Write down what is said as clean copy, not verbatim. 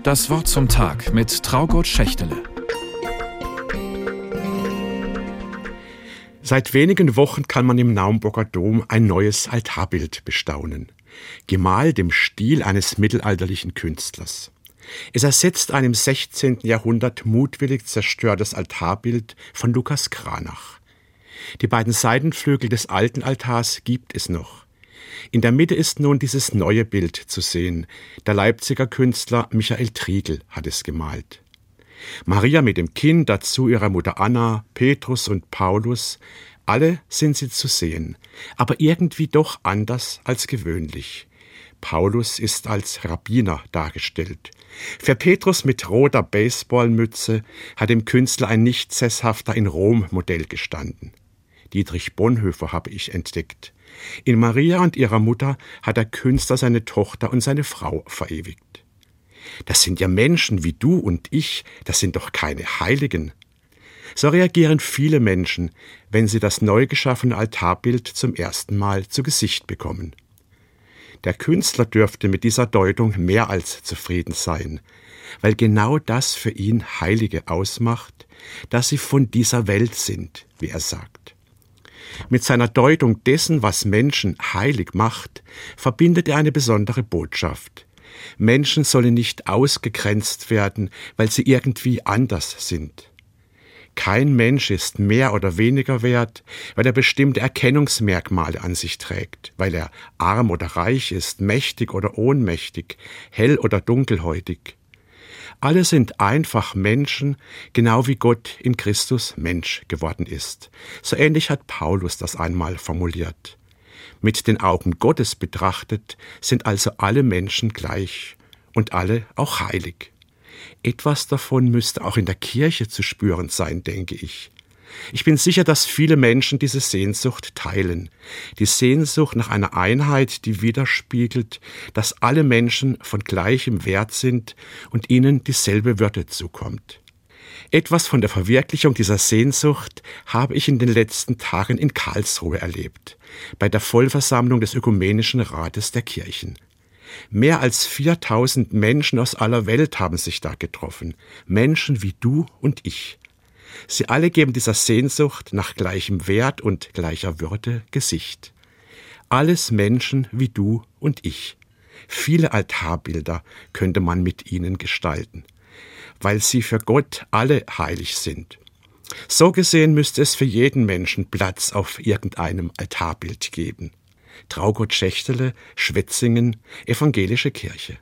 Das Wort zum Tag mit Traugott Schächtele. Seit wenigen Wochen kann man im Naumburger Dom ein neues Altarbild bestaunen, gemalt im Stil eines mittelalterlichen Künstlers. Es ersetzt ein im 16. Jahrhundert mutwillig zerstörtes Altarbild von Lukas Cranach. Die beiden Seitenflügel des alten Altars gibt es noch. In der Mitte ist nun dieses neue Bild zu sehen. Der Leipziger Künstler Michael Triegel hat es gemalt. Maria mit dem Kind, dazu ihre Mutter Anna, Petrus und Paulus, alle sind sie zu sehen, aber irgendwie doch anders als gewöhnlich. Paulus ist als Rabbiner dargestellt. Für Petrus mit roter Baseballmütze hat dem Künstler ein nicht sesshafter in Rom Modell gestanden. Dietrich Bonhoeffer habe ich entdeckt. In Maria und ihrer Mutter hat der Künstler seine Tochter und seine Frau verewigt. Das sind ja Menschen wie du und ich, das sind doch keine Heiligen. So reagieren viele Menschen, wenn sie das neu geschaffene Altarbild zum ersten Mal zu Gesicht bekommen. Der Künstler dürfte mit dieser Deutung mehr als zufrieden sein, weil genau das für ihn Heilige ausmacht, dass sie von dieser Welt sind, wie er sagt. Mit seiner Deutung dessen, was Menschen heilig macht, verbindet er eine besondere Botschaft. Menschen sollen nicht ausgegrenzt werden, weil sie irgendwie anders sind. Kein Mensch ist mehr oder weniger wert, weil er bestimmte Erkennungsmerkmale an sich trägt, weil er arm oder reich ist, mächtig oder ohnmächtig, hell oder dunkelhäutig. Alle sind einfach Menschen, genau wie Gott in Christus Mensch geworden ist. So ähnlich hat Paulus das einmal formuliert. Mit den Augen Gottes betrachtet sind also alle Menschen gleich und alle auch heilig. Etwas davon müsste auch in der Kirche zu spüren sein, denke ich. Ich bin sicher, dass viele Menschen diese Sehnsucht teilen. Die Sehnsucht nach einer Einheit, die widerspiegelt, dass alle Menschen von gleichem Wert sind und ihnen dieselbe Würde zukommt. Etwas von der Verwirklichung dieser Sehnsucht habe ich in den letzten Tagen in Karlsruhe erlebt, bei der Vollversammlung des Ökumenischen Rates der Kirchen. Mehr als 4000 Menschen aus aller Welt haben sich da getroffen, Menschen wie du und ich. Sie alle geben dieser Sehnsucht nach gleichem Wert und gleicher Würde Gesicht. Alles Menschen wie du und ich. Viele Altarbilder könnte man mit ihnen gestalten, weil sie für Gott alle heilig sind. So gesehen müsste es für jeden Menschen Platz auf irgendeinem Altarbild geben. Traugott Schächtele, Schwetzingen, Evangelische Kirche.